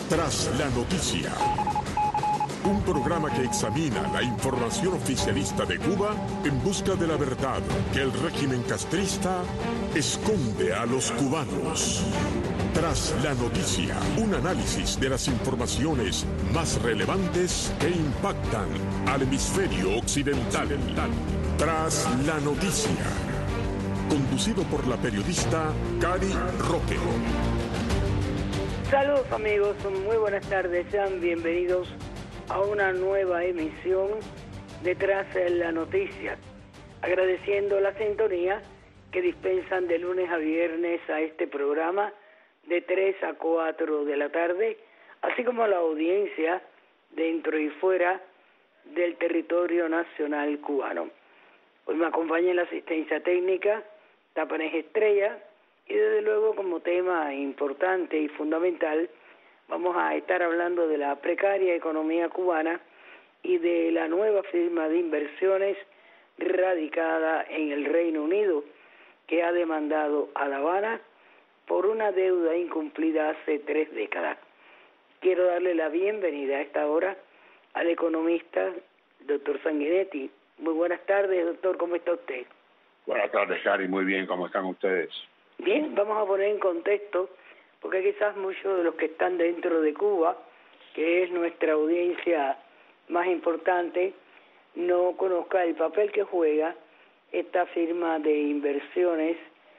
Tras la noticia. Un programa que examina la información oficialista de Cuba en busca de la verdad que el régimen castrista esconde a los cubanos. Tras la noticia, un análisis de las informaciones más relevantes que impactan al hemisferio occidental. Tras la noticia. Conducido por la periodista Cari Roque. Saludos amigos, muy buenas tardes, sean bienvenidos a una nueva emisión de Tras la Noticia, agradeciendo la sintonía que dispensan de lunes a viernes a este programa de 3 a 4 de la tarde, así como la audiencia dentro y fuera del territorio nacional cubano. Hoy me acompaña en la asistencia técnica Tapanés Estrella y desde luego como tema importante y fundamental vamos a estar hablando de la precaria economía cubana y de la nueva firma de inversiones radicada en el Reino Unido que ha demandado a La Habana por una deuda incumplida hace 3 décadas. Quiero darle la bienvenida a esta hora al economista, doctor Sanguinetti. Muy buenas tardes, doctor, ¿cómo está usted? Buenas tardes, Cari, muy bien, ¿cómo están ustedes? Bien, vamos a poner en contexto, porque quizás muchos de los que están dentro de Cuba, que es nuestra audiencia más importante, no conozca el papel que juega esta firma de inversiones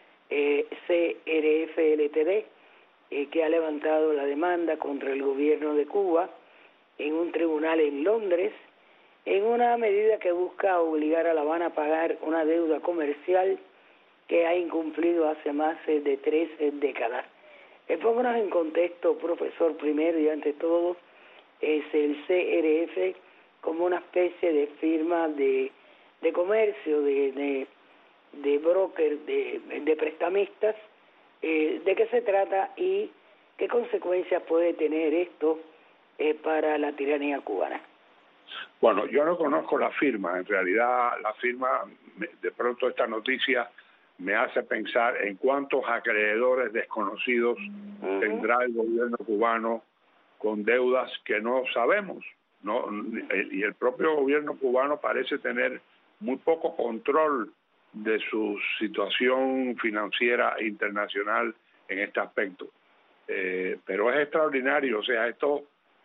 CRF Ltd, que ha levantado la demanda contra el gobierno de Cuba en un tribunal en Londres, en una medida que busca obligar a La Habana a pagar una deuda comercial que ha incumplido hace más de 3 décadas. Pónganos en contexto, profesor, primero y ante todo, es el CRF como una especie de firma de comercio, de broker, de prestamistas. ¿De qué se trata y qué consecuencias puede tener esto para la tiranía cubana? Bueno, yo no conozco la firma, en realidad la firma, de pronto esta noticia me hace pensar en cuántos acreedores desconocidos tendrá el gobierno cubano con deudas que no sabemos, ¿no? Y el propio gobierno cubano parece tener muy poco control de su situación financiera internacional en este aspecto. Pero es extraordinario, o sea, esto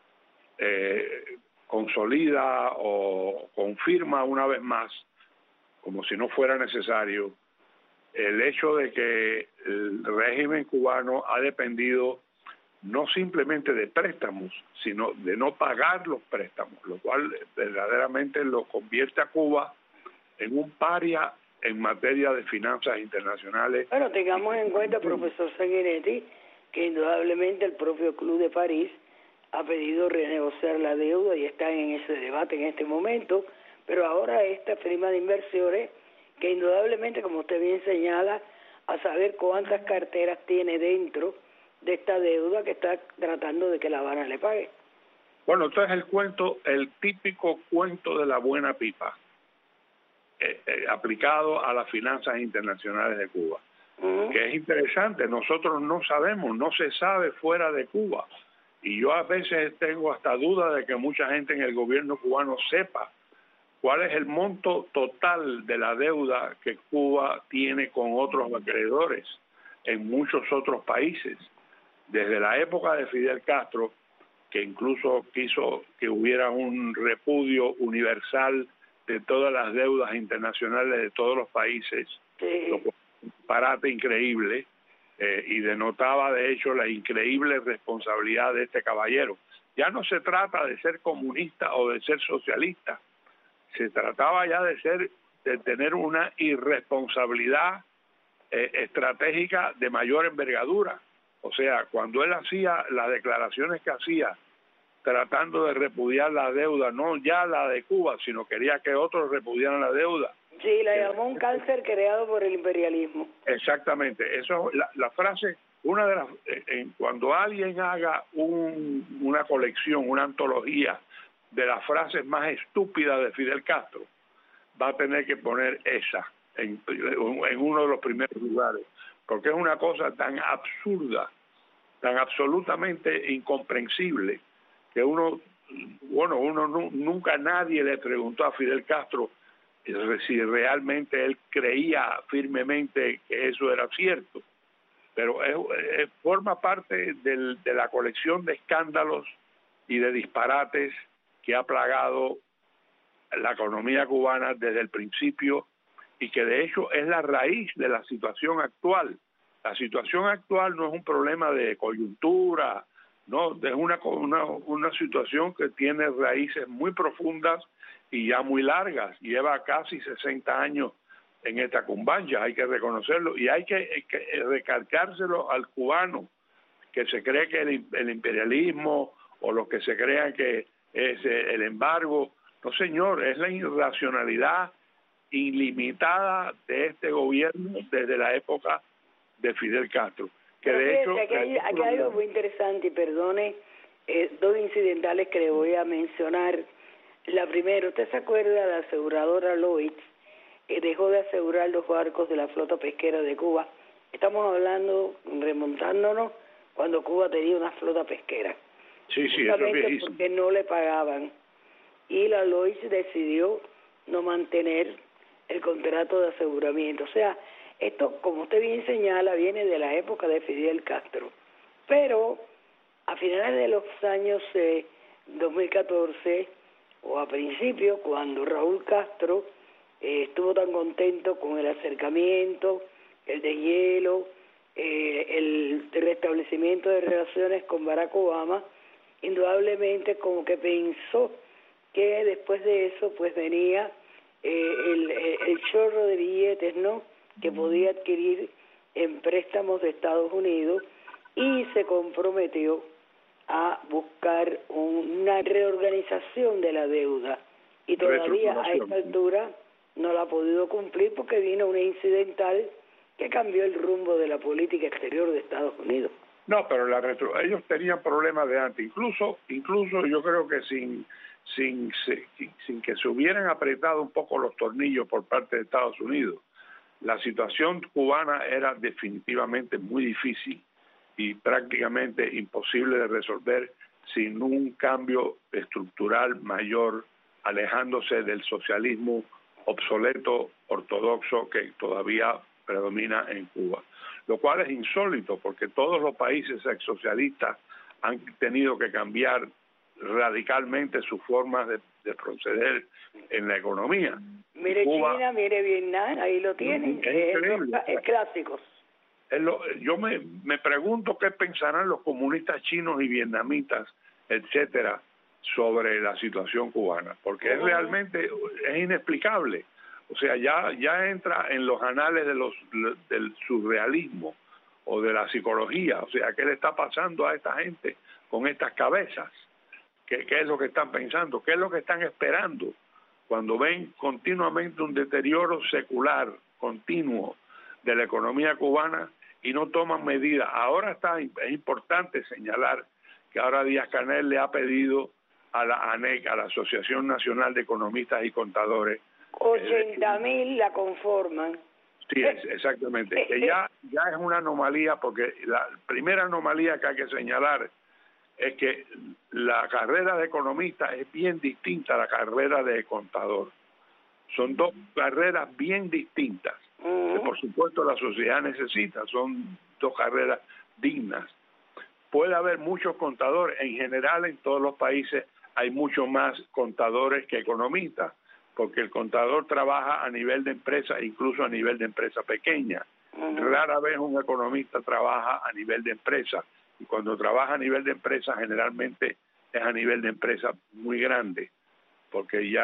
consolida o confirma una vez más, como si no fuera necesario, el hecho de que el régimen cubano ha dependido no simplemente de préstamos, sino de no pagar los préstamos, lo cual verdaderamente lo convierte a Cuba en un paria en materia de finanzas internacionales. Bueno, tengamos en cuenta, profesor Sanguinetti, que indudablemente el propio Club de París ha pedido renegociar la deuda y están en ese debate en este momento, pero ahora esta firma de inversiones, que indudablemente, como usted bien señala, a saber cuántas carteras tiene dentro de esta deuda que está tratando de que La Habana le pague. Bueno, entonces el cuento, el típico cuento de la buena pipa, aplicado a las finanzas internacionales de Cuba, que es interesante. Nosotros no sabemos, no se sabe fuera de Cuba, y yo a veces tengo hasta duda de que mucha gente en el gobierno cubano sepa cuál es el monto total de la deuda que Cuba tiene con otros acreedores en muchos otros países. Desde la época de Fidel Castro, que incluso quiso que hubiera un repudio universal de todas las deudas internacionales de todos los países, lo cual es un disparate increíble, y denotaba de hecho la increíble responsabilidad de este caballero. Ya no se trata de ser comunista o de ser socialista, se trataba ya de tener una irresponsabilidad estratégica de mayor envergadura. O sea, cuando él hacía las declaraciones que hacía, tratando de repudiar la deuda, no ya la de Cuba, sino quería que otros repudiaran la deuda. Sí, la llamó un cáncer creado por el imperialismo. Exactamente, eso la frase, una de las cuando alguien haga una colección, una antología de las frases más estúpidas de Fidel Castro, va a tener que poner esa en uno de los primeros lugares, porque es una cosa tan absurda tan absolutamente incomprensible que nunca nadie le preguntó a Fidel Castro si realmente él creía firmemente que eso era cierto. Pero forma parte de la colección de escándalos y de disparates que ha plagado la economía cubana desde el principio y que de hecho es la raíz de la situación actual. La situación actual no es un problema de coyuntura, no, es una situación que tiene raíces muy profundas y ya muy largas. Lleva casi 60 años en esta cumbancha, hay que reconocerlo, y hay que recalcárselo al cubano que se cree que el imperialismo o los que se crean que es el embargo. No, señor, es la irracionalidad ilimitada de este gobierno desde la época de Fidel Castro. Que de hecho, aquí hay algo muy interesante, y perdone, dos incidentales que le voy a mencionar. La primera, ¿usted se acuerda? La aseguradora Lloyds dejó de asegurar los barcos de la flota pesquera de Cuba. Estamos hablando, remontándonos, cuando Cuba tenía una flota pesquera. Sí, eso es viejísimo. Porque no le pagaban. Y la Lloyds decidió no mantener el contrato de aseguramiento. O sea, esto, como usted bien señala, viene de la época de Fidel Castro. Pero a finales de los años 2014, o a principio, cuando Raúl Castro estuvo tan contento con el acercamiento, el deshielo, el restablecimiento de relaciones con Barack Obama, indudablemente como que pensó que después de eso pues venía el chorro de billetes, ¿no?, que podía adquirir en préstamos de Estados Unidos, y se comprometió a buscar una reorganización de la deuda, y todavía a esta altura no la ha podido cumplir porque vino un incidental que cambió el rumbo de la política exterior de Estados Unidos. No, pero ellos tenían problemas de antes, incluso yo creo que sin que se hubieran apretado un poco los tornillos por parte de Estados Unidos, la situación cubana era definitivamente muy difícil y prácticamente imposible de resolver sin un cambio estructural mayor, alejándose del socialismo obsoleto, ortodoxo, que todavía predomina en Cuba. Lo cual es insólito, porque todos los países exsocialistas han tenido que cambiar radicalmente sus formas de proceder en la economía. Mire Cuba, China, mire Vietnam, ahí lo tienen, es clásicos. Yo me pregunto qué pensarán los comunistas chinos y vietnamitas, etcétera, sobre la situación cubana, porque realmente es inexplicable. O sea, ya entra en los anales del surrealismo o de la psicología. O sea, ¿qué le está pasando a esta gente con estas cabezas? ¿Qué es lo que están pensando? ¿Qué es lo que están esperando cuando ven continuamente un deterioro secular continuo de la economía cubana y no toman medidas? Ahora es importante señalar que ahora Díaz-Canel le ha pedido a la ANEC, a la Asociación Nacional de Economistas y Contadores, 80.000 la conforman. Sí, exactamente. Que ya es una anomalía, porque la primera anomalía que hay que señalar es que la carrera de economista es bien distinta a la carrera de contador. Son dos carreras bien distintas, que por supuesto la sociedad necesita. Son dos carreras dignas. Puede haber muchos contadores, en general en todos los países hay mucho más contadores que economistas, porque el contador trabaja a nivel de empresa, incluso a nivel de empresa pequeña. Rara vez un economista trabaja a nivel de empresa, y cuando trabaja a nivel de empresa generalmente es a nivel de empresa muy grande, porque ya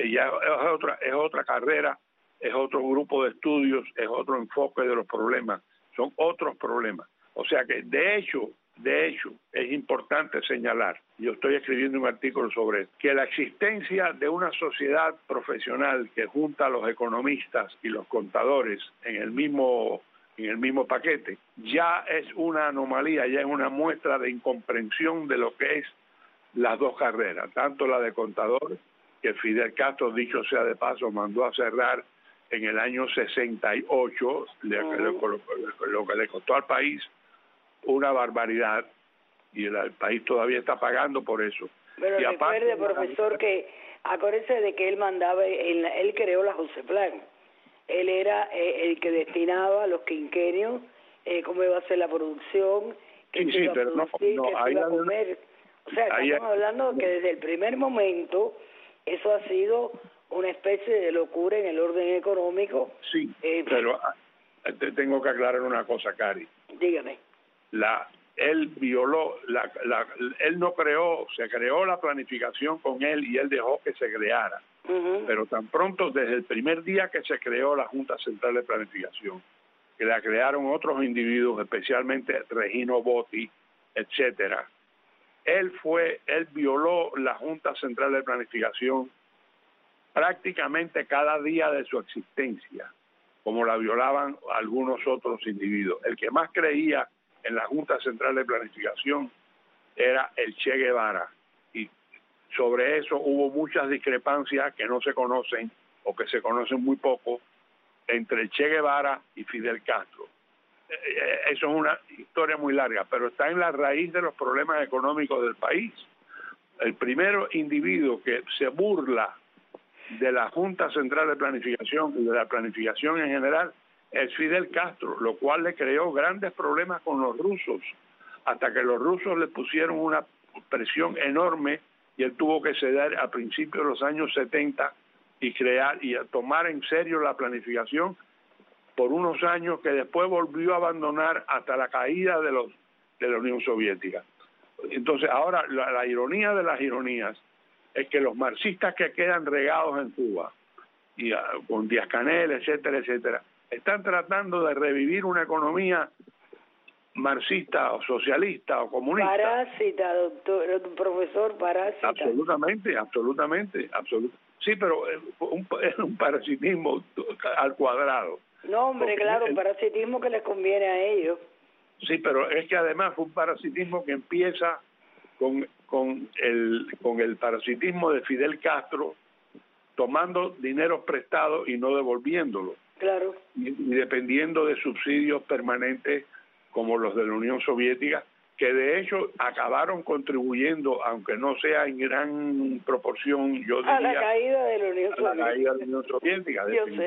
es otra carrera, es otro grupo de estudios, es otro enfoque de los problemas, son otros problemas. O sea que de hecho es importante señalar, yo estoy escribiendo un artículo sobre esto, que la existencia de una sociedad profesional que junta a los economistas y los contadores en el mismo paquete ya es una anomalía, ya es una muestra de incomprensión de lo que es las dos carreras, tanto la de contador, que Fidel Castro, dicho sea de paso, mandó a cerrar en el año 68, lo que le costó al país una barbaridad y el país todavía está pagando por eso. Pero y recuerde, profesor, que acuérdese de que él mandaba, él creó la Joseplan. Él era el que destinaba los quinquenios, cómo iba a ser la producción, qué se iba a producir, qué se iba a comer. O sea, estamos hablando que desde el primer momento eso ha sido una especie de locura en el orden económico. Sí, pero te tengo que aclarar una cosa, Cari. Dígame. Él violó, él no creó, se creó la planificación con él y él dejó que se creara. Pero tan pronto, desde el primer día que se creó la Junta Central de Planificación, que la crearon otros individuos, especialmente Regino Botti, etcétera, él violó la Junta Central de Planificación prácticamente cada día de su existencia, como la violaban algunos otros individuos. El que más creía en la Junta Central de Planificación era el Che Guevara, y sobre eso hubo muchas discrepancias que no se conocen o que se conocen muy poco entre el Che Guevara y Fidel Castro. Eso es una historia muy larga, pero está en la raíz de los problemas económicos del país. El primer individuo que se burla de la Junta Central de Planificación y de la planificación en general es Fidel Castro, lo cual le creó grandes problemas con los rusos, hasta que los rusos le pusieron una presión enorme y él tuvo que ceder a principios de los años 70 y crear y tomar en serio la planificación por unos años, que después volvió a abandonar hasta la caída de la Unión Soviética. Entonces ahora la ironía de las ironías es que los marxistas que quedan regados en Cuba, y con Díaz-Canel, etcétera, etcétera, están tratando de revivir una economía marxista o socialista o comunista. Parásita, profesor, parásita. Absolutamente. Sí, pero es un parasitismo al cuadrado. No, hombre, claro, un parasitismo que les conviene a ellos. Sí, pero es que además fue un parasitismo que empieza con el parasitismo de Fidel Castro, tomando dinero prestado y no devolviéndolo. Claro. Y dependiendo de subsidios permanentes como los de la Unión Soviética, que de hecho acabaron contribuyendo, aunque no sea en gran proporción, yo diría, a la caída de la Unión Soviética,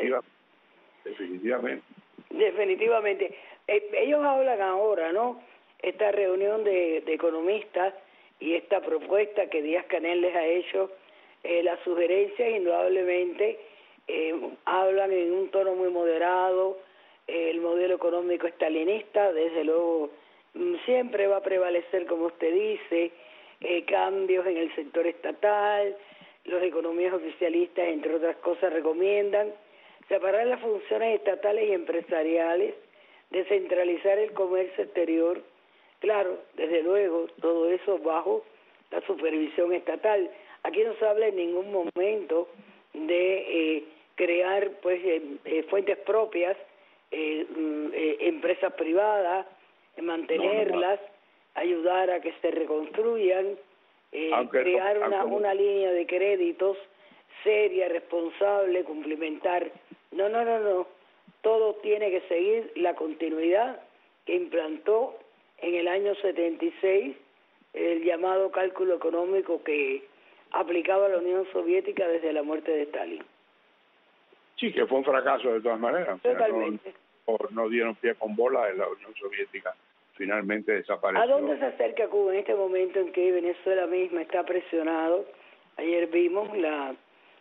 definitivamente. Ellos hablan ahora, ¿no? Esta reunión de economistas y esta propuesta que Díaz-Canel les ha hecho, las sugerencias indudablemente hablan en un tono muy moderado. El modelo económico estalinista, desde luego, siempre va a prevalecer, como usted dice, cambios en el sector estatal. Los economistas oficialistas, entre otras cosas, recomiendan separar las funciones estatales y empresariales, descentralizar el comercio exterior. Claro, desde luego, todo eso bajo la supervisión estatal. Aquí no se habla en ningún momento de crear fuentes propias, empresas privadas, mantenerlas, ayudar a que se reconstruyan, crear una línea de créditos seria, responsable, complementar. No. Todo tiene que seguir la continuidad que implantó en el año 76 el llamado cálculo económico que aplicaba la Unión Soviética desde la muerte de Stalin. Sí, que fue un fracaso de todas maneras. Totalmente. No dieron pie con bola en la Unión Soviética. Finalmente desapareció. ¿A dónde se acerca Cuba en este momento en que Venezuela misma está presionado? Ayer vimos la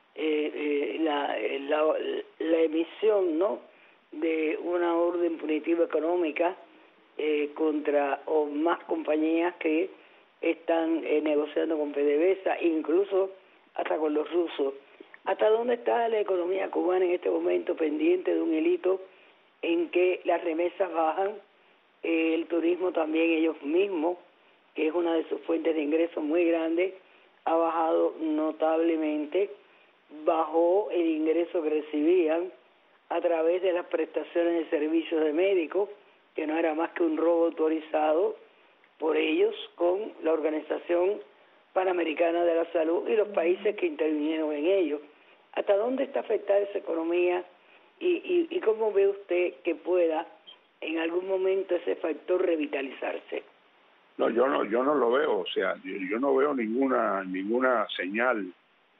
emisión, ¿no?, de una orden punitiva económica contra o más compañías que están negociando con PDVSA, incluso hasta con los rusos. ¿Hasta dónde está la economía cubana en este momento, pendiente de un hilito en que las remesas bajan, el turismo también ellos mismos, que es una de sus fuentes de ingresos muy grande, ha bajado notablemente, bajó el ingreso que recibían a través de las prestaciones de servicios de médicos, que no era más que un robo autorizado por ellos con la Organización Panamericana de la Salud y los países que intervinieron en ello. ¿Hasta dónde está afectada esa economía y cómo ve usted que pueda en algún momento ese factor revitalizarse? No, yo no lo veo, o sea, yo no veo ninguna señal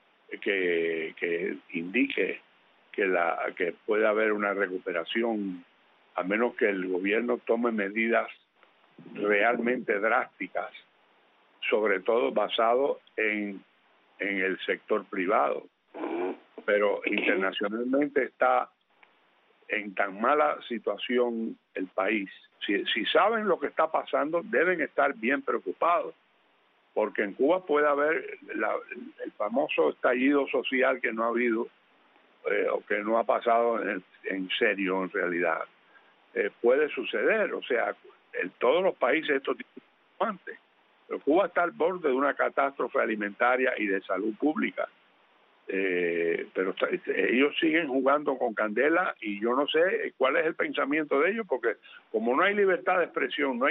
que indique que pueda haber una recuperación, a menos que el gobierno tome medidas realmente drásticas, sobre todo basado en el sector privado. Pero internacionalmente está en tan mala situación el país. Si saben lo que está pasando, deben estar bien preocupados, porque en Cuba puede haber el famoso estallido social que no ha habido o que no ha pasado en serio en realidad. Puede suceder, o sea, en todos los países esto tiene antes. Pero Cuba está al borde de una catástrofe alimentaria y de salud pública. Pero ellos siguen jugando con candela y yo no sé cuál es el pensamiento de ellos, porque como no hay libertad de expresión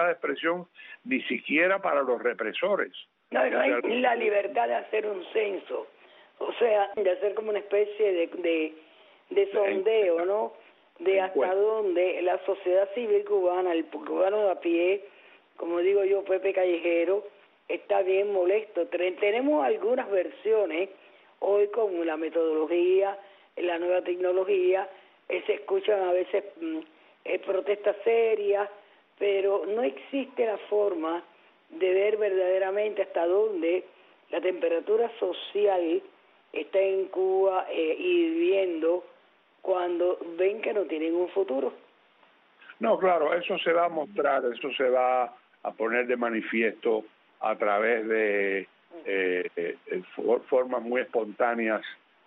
ni siquiera para los represores. No hay la libertad de hacer un censo, o sea, de hacer como una especie de sondeo, ¿no? De hasta dónde la sociedad civil cubana, el cubano de a pie, como digo yo, Pepe Callejero, está bien molesto. Tenemos algunas versiones hoy con la metodología, la nueva tecnología, se escuchan a veces protestas serias, pero no existe la forma de ver verdaderamente hasta dónde la temperatura social está en Cuba hirviendo cuando ven que no tienen un futuro. No, claro, eso se va a mostrar, eso se va a poner de manifiesto a través de formas muy espontáneas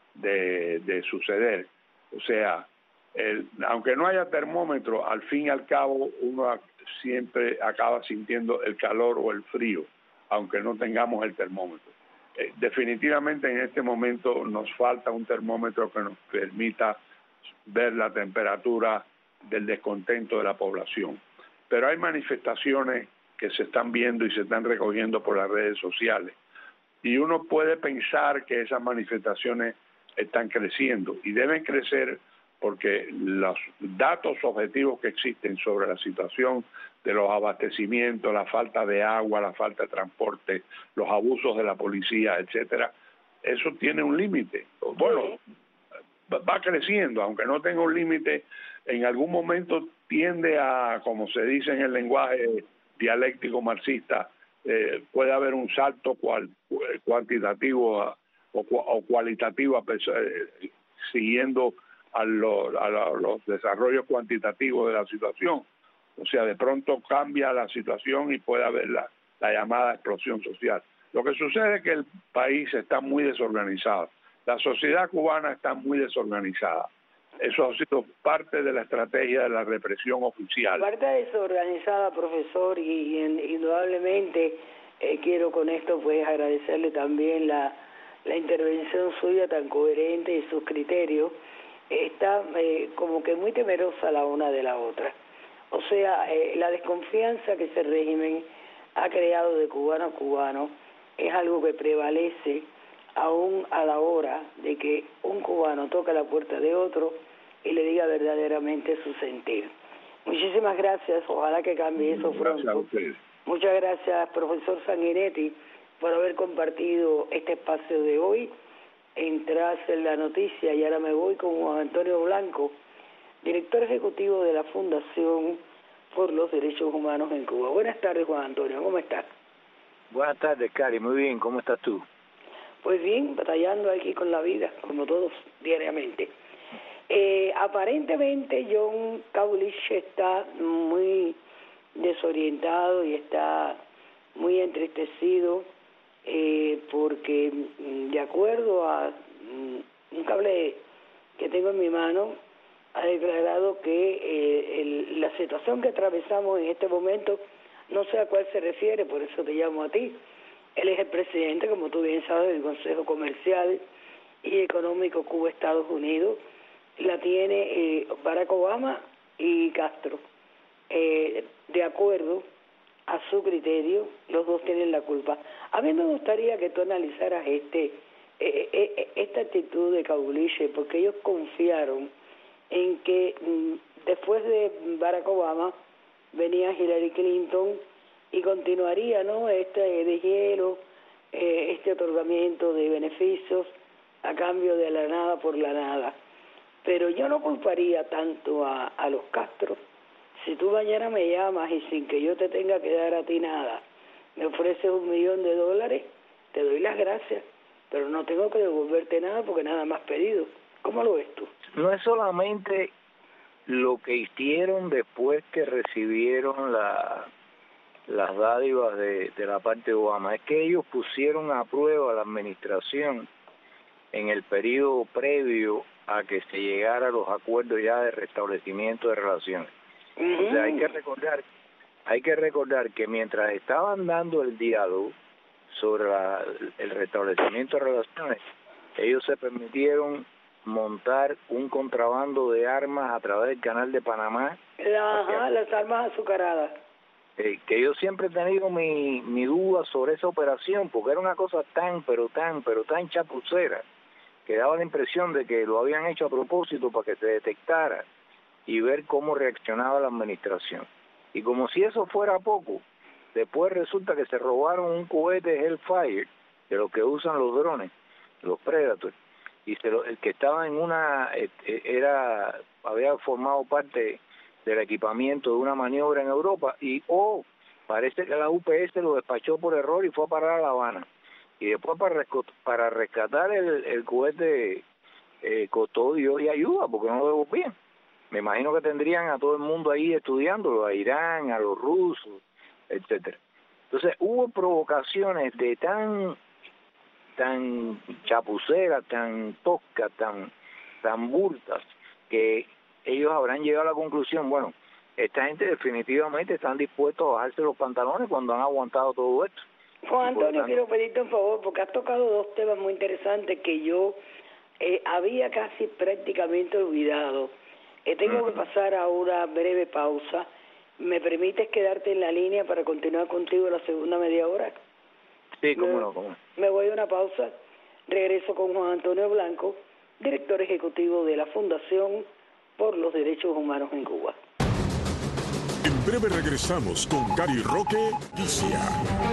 de suceder. O sea, aunque no haya termómetro, al fin y al cabo uno siempre acaba sintiendo el calor o el frío, aunque no tengamos el termómetro. Definitivamente en este momento nos falta un termómetro que nos permita ver la temperatura del descontento de la población. Pero hay manifestaciones que se están viendo y se están recogiendo por las redes sociales. Y uno puede pensar que esas manifestaciones están creciendo y deben crecer porque los datos objetivos que existen sobre la situación de los abastecimientos, la falta de agua, la falta de transporte, los abusos de la policía, etcétera, eso tiene un límite. Bueno, va creciendo, aunque no tenga un límite, en algún momento tiende a, como se dice en el lenguaje dialéctico marxista, puede haber un salto cuantitativo o cualitativo siguiendo a los desarrollos cuantitativos de la situación. O sea, de pronto cambia la situación y puede haber la llamada explosión social. Lo que sucede es que el país está muy desorganizado. La sociedad cubana está muy desorganizada. Eso ha sido parte de la estrategia de la represión oficial. Parte desorganizada, profesor, y indudablemente quiero con esto pues agradecerle también la intervención suya tan coherente y sus criterios. Está como que muy temerosa la una de la otra. O sea, la desconfianza que ese régimen ha creado de cubano a cubano es algo que prevalece aún a la hora de que un cubano toca la puerta de otro y le diga verdaderamente su sentir. Muchísimas gracias, ojalá que cambie eso pronto. Gracias a ustedes. Muchas gracias, profesor Sanguinetti, por haber compartido este espacio de hoy en Tras la Noticia. Y ahora me voy con Juan Antonio Blanco, director ejecutivo de la Fundación por los Derechos Humanos en Cuba. Buenas tardes, Juan Antonio, ¿cómo estás? Buenas tardes, Cari, muy bien, ¿cómo estás tú? Pues bien, batallando aquí con la vida, como todos diariamente. Aparentemente John Kaulich está muy desorientado y está muy entristecido porque, de acuerdo a un cable que tengo en mi mano, ha declarado que la situación que atravesamos en este momento, no sé a cuál se refiere, por eso te llamo a ti. Él es el presidente, como tú bien sabes, del Consejo Comercial y Económico Cuba-Estados Unidos. La tiene Barack Obama y Castro. De acuerdo a su criterio, los dos tienen la culpa. A mí me gustaría que tú analizaras esta actitud de Kaulich, porque ellos confiaron en que después de Barack Obama venía Hillary Clinton y continuaría, ¿no?, este deshielo, este otorgamiento de beneficios a cambio de la nada por la nada. Pero yo no culparía tanto a los Castro. Si tú mañana me llamas y sin que yo te tenga que dar a ti nada, me ofreces $1 millón, te doy las gracias, pero no tengo que devolverte nada porque nada más pedido. ¿Cómo lo ves tú? No es solamente lo que hicieron después que recibieron las dádivas de la parte de Obama, es que ellos pusieron a prueba la administración en el periodo previo a que se llegara a los acuerdos ya de restablecimiento de relaciones. O sea, hay que recordar que mientras estaban dando el diálogo sobre el restablecimiento de relaciones, ellos se permitieron montar un contrabando de armas a través del canal de Panamá. Las armas azucaradas. Que yo siempre he tenido mi duda sobre esa operación, porque era una cosa tan chapucera, que daba la impresión de que lo habían hecho a propósito para que se detectara y ver cómo reaccionaba la administración. Y como si eso fuera poco, después resulta que se robaron un cohete Hellfire, de los que usan los drones, los Predator, y el que estaba en había formado parte del equipamiento de una maniobra en Europa, y parece que la UPS lo despachó por error y fue a parar a La Habana. Y después para rescatar el cohete costó Dios y ayuda, porque no lo devolvían. Me imagino que tendrían a todo el mundo ahí estudiándolo, a Irán, a los rusos, etcétera. Entonces hubo provocaciones de tan chapuceras, tan toscas, tan burdas, que ellos habrán llegado a la conclusión, bueno, esta gente definitivamente están dispuestos a bajarse los pantalones cuando han aguantado todo esto. Juan Antonio, quiero pedirte un favor, porque has tocado dos temas muy interesantes que yo había casi prácticamente olvidado. Tengo que pasar a una breve pausa. ¿Me permites quedarte en la línea para continuar contigo la segunda media hora? Sí, cómo no. Me voy a una pausa. Regreso con Juan Antonio Blanco, director ejecutivo de la Fundación por los Derechos Humanos en Cuba. En breve regresamos con Gary Roque Guicia.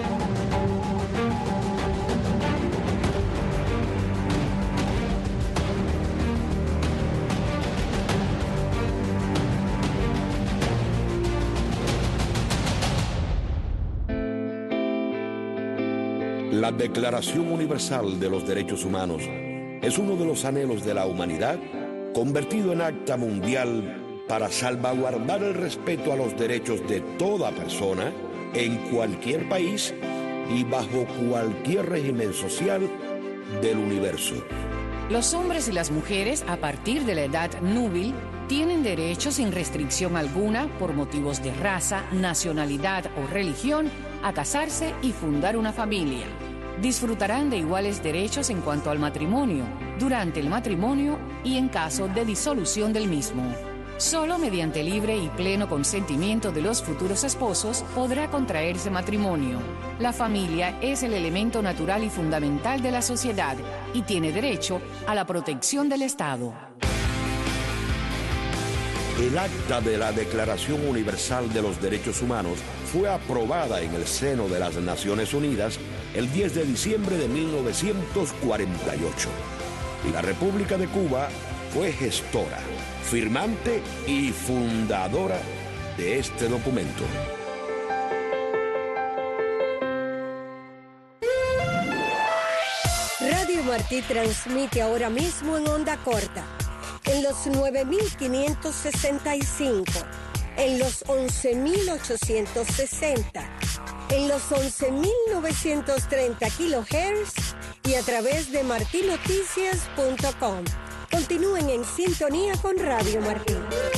La Declaración Universal de los Derechos Humanos es uno de los anhelos de la humanidad convertido en acta mundial para salvaguardar el respeto a los derechos de toda persona en cualquier país y bajo cualquier régimen social del universo. Los hombres y las mujeres a partir de la edad núbil tienen derecho sin restricción alguna por motivos de raza, nacionalidad o religión a casarse y fundar una familia. Disfrutarán de iguales derechos en cuanto al matrimonio, durante el matrimonio y en caso de disolución del mismo. Solo mediante libre y pleno consentimiento de los futuros esposos podrá contraerse matrimonio. La familia es el elemento natural y fundamental de la sociedad y tiene derecho a la protección del Estado. El acta de la Declaración Universal de los Derechos Humanos fue aprobada en el seno de las Naciones Unidas el 10 de diciembre de 1948. Y la República de Cuba fue gestora, firmante y fundadora de este documento. Radio Martí transmite ahora mismo en onda corta, en los 9.565, en los 11.860, en los 11.930 kHz y a través de martinoticias.com. Continúen en sintonía con Radio Martí.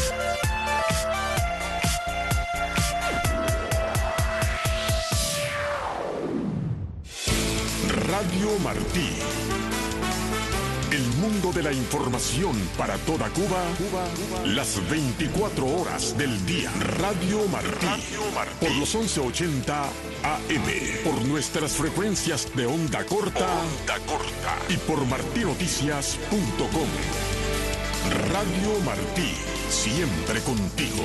Radio Martí. El mundo de la información para toda Cuba, las 24 horas del día. Radio Martí. Por los 1180 AM. Por nuestras frecuencias de onda corta. Y por martinoticias.com. Radio Martí, siempre contigo.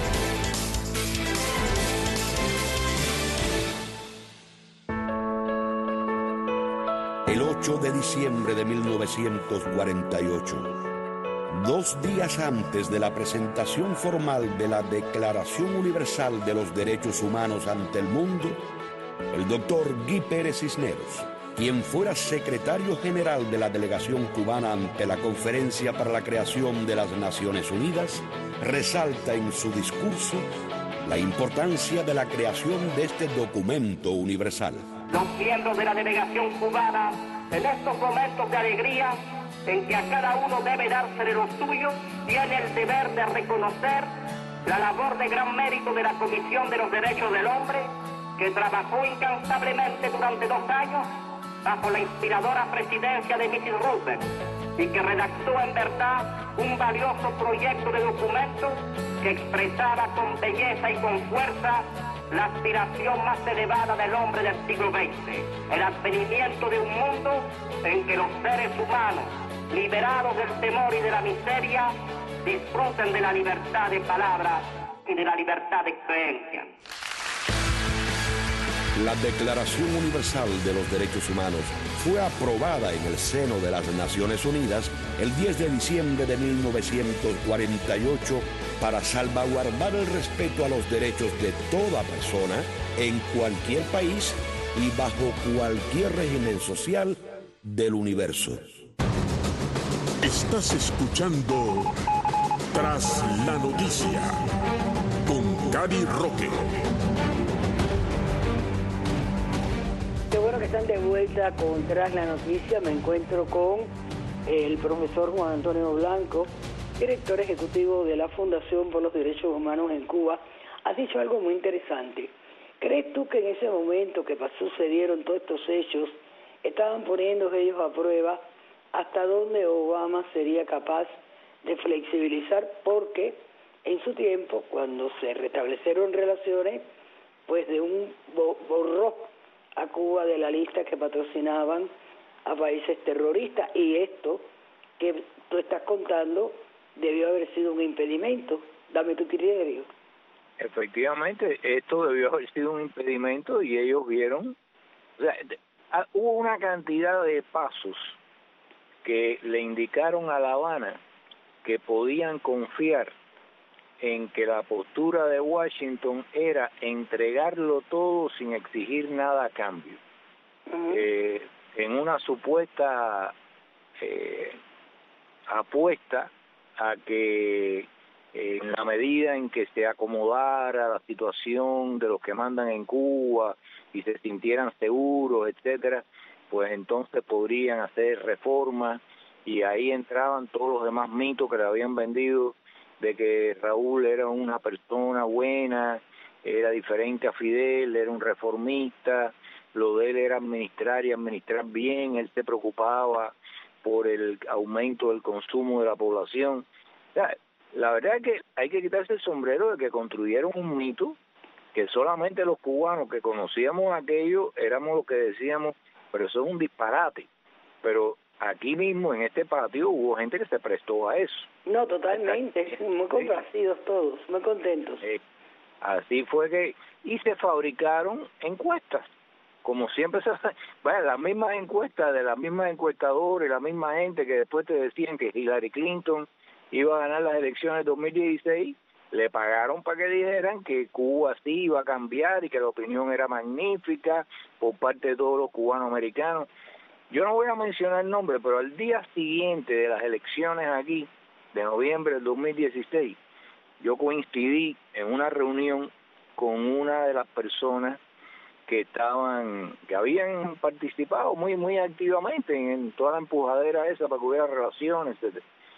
El 8 de diciembre de 1948, 2 días antes de la presentación formal de la Declaración Universal de los Derechos Humanos ante el mundo, el doctor Guy Pérez Cisneros, quien fuera secretario general de la delegación cubana ante la Conferencia para la Creación de las Naciones Unidas, resalta en su discurso la importancia de la creación de este documento universal. Los miembros de la delegación cubana, en estos momentos de alegría, en que a cada uno debe dársele lo suyo, tiene el deber de reconocer la labor de gran mérito de la Comisión de los Derechos del Hombre, que trabajó incansablemente durante 2 años bajo la inspiradora presidencia de Mrs. Roosevelt y que redactó en verdad un valioso proyecto de documento que expresaba con belleza y con fuerza la aspiración más elevada del hombre del siglo XX, el advenimiento de un mundo en que los seres humanos, liberados del temor y de la miseria, disfruten de la libertad de palabra y de la libertad de creencia. La Declaración Universal de los Derechos Humanos fue aprobada en el seno de las Naciones Unidas el 10 de diciembre de 1948 para salvaguardar el respeto a los derechos de toda persona en cualquier país y bajo cualquier régimen social del universo. Estás escuchando Tras la Noticia con Cari Roque. Qué bueno que están de vuelta con Tras la Noticia. Me encuentro con el profesor Juan Antonio Blanco, director ejecutivo de la Fundación por los Derechos Humanos en Cuba. Has dicho algo muy interesante. ¿Crees tú que en ese momento que sucedieron todos estos hechos, estaban poniendo ellos a prueba hasta dónde Obama sería capaz de flexibilizar? Porque en su tiempo, cuando se restablecieron relaciones, pues de un borró a Cuba de la lista que patrocinaban a países terroristas, y esto que tú estás contando debió haber sido un impedimento. Dame tu criterio. Efectivamente, esto debió haber sido un impedimento y ellos vieron, o sea, hubo una cantidad de pasos que le indicaron a La Habana que podían confiar en que la postura de Washington era entregarlo todo sin exigir nada a cambio. En una supuesta apuesta a que en la medida en que se acomodara la situación de los que mandan en Cuba y se sintieran seguros, etcétera, pues entonces podrían hacer reformas, y ahí entraban todos los demás mitos que le habían vendido de que Raúl era una persona buena, era diferente a Fidel, era un reformista, lo de él era administrar y administrar bien, él se preocupaba por el aumento del consumo de la población. O sea, la verdad es que hay que quitarse el sombrero de que construyeron un mito que solamente los cubanos que conocíamos aquello éramos los que decíamos, pero eso es un disparate. Pero aquí mismo en este patio hubo gente que se prestó a eso. No, totalmente, muy complacidos todos, muy contentos. Así fue que, y se fabricaron encuestas, como siempre se hace, bueno, las mismas encuestas de las mismas encuestadoras y la misma gente que después te decían que Hillary Clinton iba a ganar las elecciones de 2016, le pagaron para que dijeran que Cuba sí iba a cambiar y que la opinión era magnífica por parte de todos los cubanos americanos. Yo no voy a mencionar el nombre, pero al día siguiente de las elecciones aquí, de noviembre del 2016, yo coincidí en una reunión con una de las personas que habían participado muy activamente en toda la empujadera esa para que hubiera relaciones, etc.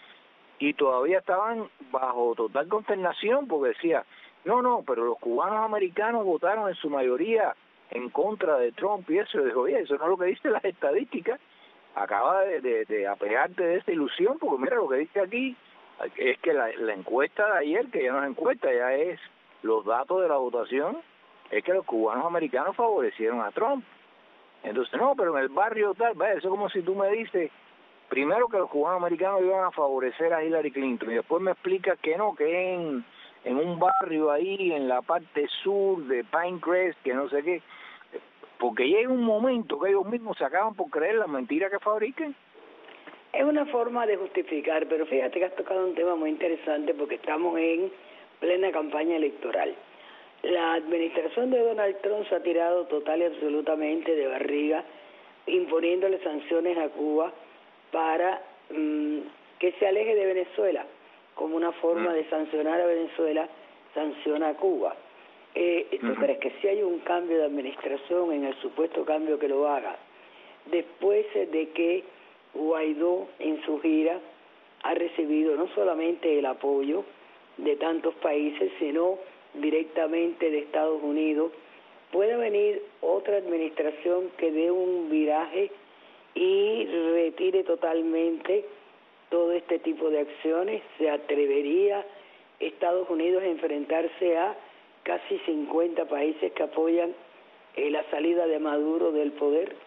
Y todavía estaban bajo total consternación porque decía, no, pero los cubanos americanos votaron en su mayoría en contra de Trump y eso. Le digo, oye, eso no es lo que dice las estadísticas. Acaba de apegarte de esa ilusión, porque mira, lo que dice aquí es que la encuesta de ayer, que ya no es encuesta, ya es los datos de la votación, es que los cubanos americanos favorecieron a Trump. Entonces, no, pero en el barrio tal, vaya, eso es como si tú me dices primero que los cubanos americanos iban a favorecer a Hillary Clinton, y después me explica que no, que en un barrio ahí en la parte sur de Pinecrest, que no sé qué, porque llega un momento que ellos mismos se acaban por creer las mentiras que fabriquen. Es una forma de justificar, pero fíjate que has tocado un tema muy interesante porque estamos en plena campaña electoral. La administración de Donald Trump se ha tirado total y absolutamente de barriga, imponiéndole sanciones a Cuba para que se aleje de Venezuela. Como una forma de sancionar a Venezuela, sanciona a Cuba. ¿Tú crees que si hay un cambio de administración, en el supuesto cambio que lo haga, después de que Guaidó en su gira ha recibido no solamente el apoyo de tantos países, sino directamente de Estados Unidos, puede venir otra administración que dé un viraje y retire totalmente todo este tipo de acciones? ¿Se atrevería Estados Unidos a enfrentarse a casi 50 países que apoyan la salida de Maduro del poder?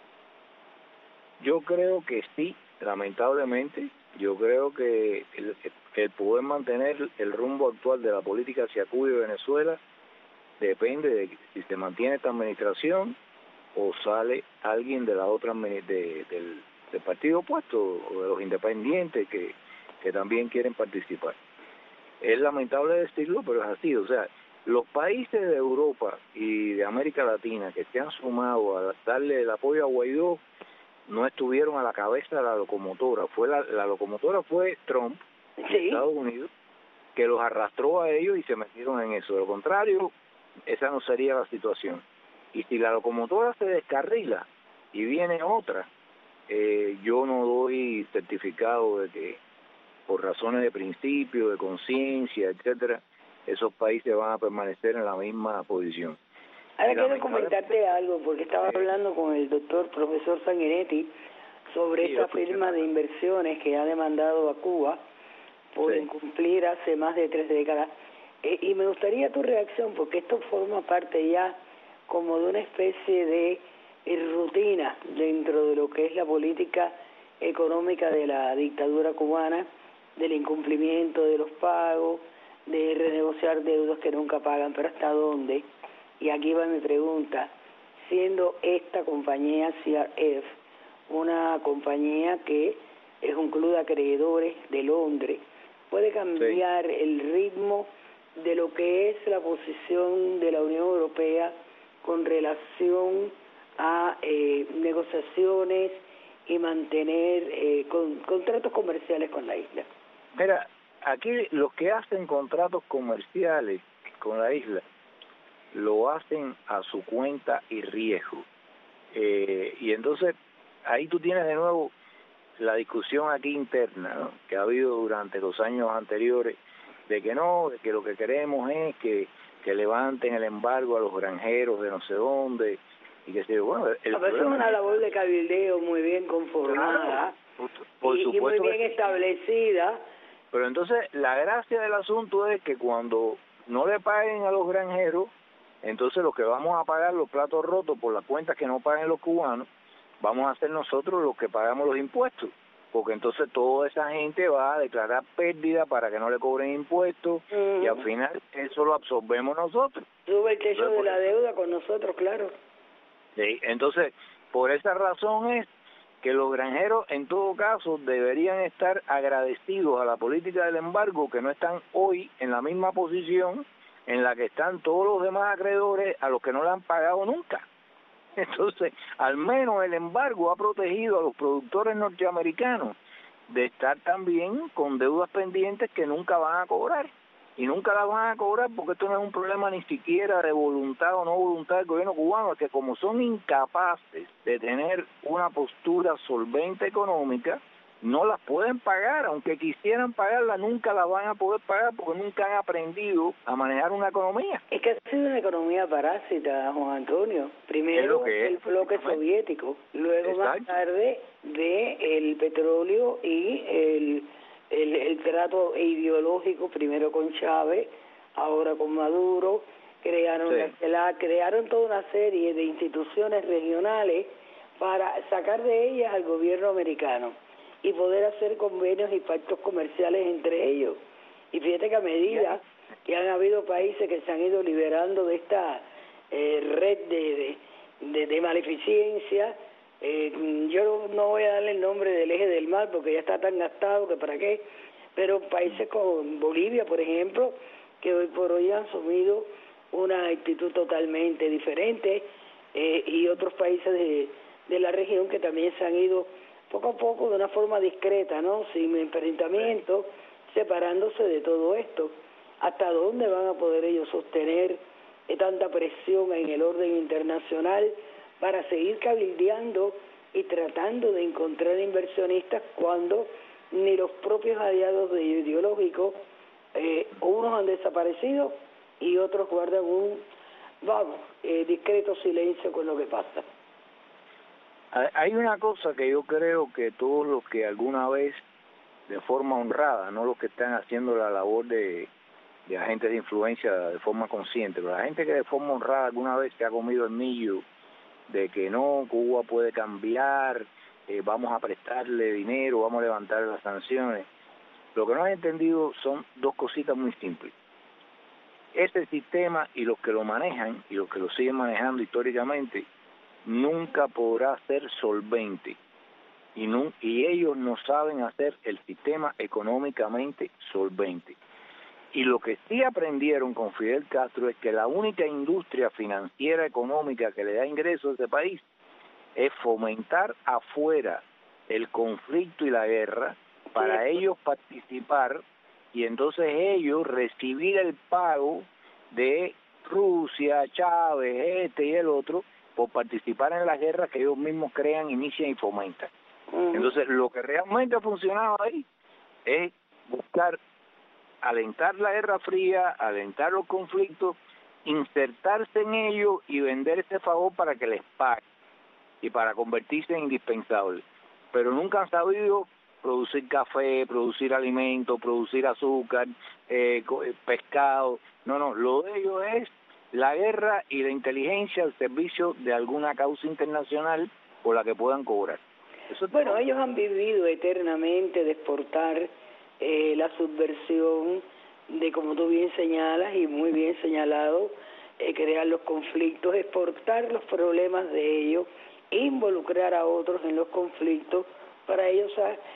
Yo creo que sí, lamentablemente. Yo creo que el poder mantener el rumbo actual de la política hacia Cuba y Venezuela depende de si se mantiene esta administración o sale alguien de la otra del partido opuesto o de los independientes que también quieren participar. Es lamentable decirlo, pero es así. O sea, los países de Europa y de América Latina que se han sumado a darle el apoyo a Guaidó no estuvieron a la cabeza de la locomotora. La locomotora fue Trump, de Estados Unidos, que los arrastró a ellos y se metieron en eso. De lo contrario, esa no sería la situación. Y si la locomotora se descarrila y viene otra, yo no doy certificado de que por razones de principio, de conciencia, etcétera, esos países van a permanecer en la misma posición. Ahora quiero comentarte algo, porque estaba hablando con el profesor Sanguinetti sobre esa firma de inversiones que ha demandado a Cuba por incumplir hace más de 3 décadas. Y me gustaría tu reacción, porque esto forma parte ya como de una especie de rutina dentro de lo que es la política económica de la dictadura cubana, del incumplimiento de los pagos, de renegociar deudas que nunca pagan, pero ¿hasta dónde? Y aquí va mi pregunta, siendo esta compañía CRF una compañía que es un club de acreedores de Londres, ¿puede cambiar el ritmo de lo que es la posición de la Unión Europea con relación a negociaciones y mantener contratos comerciales con la isla? Mira, aquí los que hacen contratos comerciales con la isla lo hacen a su cuenta y riesgo. Y entonces ahí tú tienes de nuevo la discusión aquí interna, ¿no?, que ha habido durante los años anteriores, de que no, de que lo que queremos es que levanten el embargo a los granjeros de no sé dónde, y que se bueno, es una labor de cabildeo muy bien conformada, por y supuesto, y muy bien establecida. Pero entonces la gracia del asunto es que cuando no le paguen a los granjeros, entonces los que vamos a pagar los platos rotos por las cuentas que no paguen los cubanos, vamos a ser nosotros los que pagamos los impuestos, porque entonces toda esa gente va a declarar pérdida para que no le cobren impuestos, y al final eso lo absorbemos nosotros. Sube el techo de la deuda con nosotros, claro. Sí, entonces por esa razón es que los granjeros en todo caso deberían estar agradecidos a la política del embargo, que no están hoy en la misma posición en la que están todos los demás acreedores a los que no le han pagado nunca. Entonces, al menos el embargo ha protegido a los productores norteamericanos de estar también con deudas pendientes que nunca van a cobrar. Y nunca las van a cobrar porque esto no es un problema ni siquiera de voluntad o no voluntad del gobierno cubano, es que como son incapaces de tener una postura solvente económica, no las pueden pagar, aunque quisieran pagarla, nunca la van a poder pagar porque nunca han aprendido a manejar una economía. Es que ha sido una economía parásita, Juan Antonio. Primero el bloque soviético, luego más tarde el petróleo y el trato ideológico, primero con Chávez, ahora con Maduro. Crearon toda una serie de instituciones regionales para sacar de ellas al gobierno americano. y poder hacer convenios y pactos comerciales entre ellos. Y fíjate que a medida que han habido países que se han ido liberando de esta red de maleficencia, yo no voy a darle el nombre del eje del mal porque ya está tan gastado que para qué, pero países como Bolivia, por ejemplo, que hoy por hoy han asumido una actitud totalmente diferente, y otros países de la región que también se han ido poco a poco de una forma discreta, ¿no? Sin enfrentamiento, separándose de todo esto. ¿Hasta dónde van a poder ellos sostener tanta presión en el orden internacional para seguir cabildeando y tratando de encontrar inversionistas cuando ni los propios aliados ideológicos, unos han desaparecido y otros guardan un, discreto silencio con lo que pasa? Hay una cosa que yo creo que todos los que alguna vez, de forma honrada, no los que están haciendo la labor de agentes de influencia de forma consciente, pero la gente que de forma honrada alguna vez se ha comido el millo de que no, Cuba puede cambiar, vamos a prestarle dinero, vamos a levantar las sanciones. Lo que no han entendido son dos cositas muy simples. Este sistema y los que lo manejan y los que lo siguen manejando históricamente nunca podrá ser solvente y ellos no saben hacer el sistema económicamente solvente. Y lo que sí aprendieron con Fidel Castro es que la única industria financiera económica que le da ingresos a ese país es fomentar afuera el conflicto y la guerra para ellos participar y entonces ellos recibir el pago de Rusia, Chávez, y el otro, por participar en las guerras que ellos mismos crean, inician y fomentan. Entonces, lo que realmente ha funcionado ahí es buscar alentar la Guerra Fría, alentar los conflictos, insertarse en ellos y vender ese favor para que les pague y para convertirse en indispensables. Pero nunca han sabido producir café, producir alimentos, producir azúcar, pescado. No, lo de ellos es la guerra y la inteligencia al servicio de alguna causa internacional por la que puedan cobrar. Bueno, ellos han vivido eternamente de exportar la subversión, de, como tú bien señalas y muy bien señalado, crear los conflictos, exportar los problemas de ellos, involucrar a otros en los conflictos. Para ellos,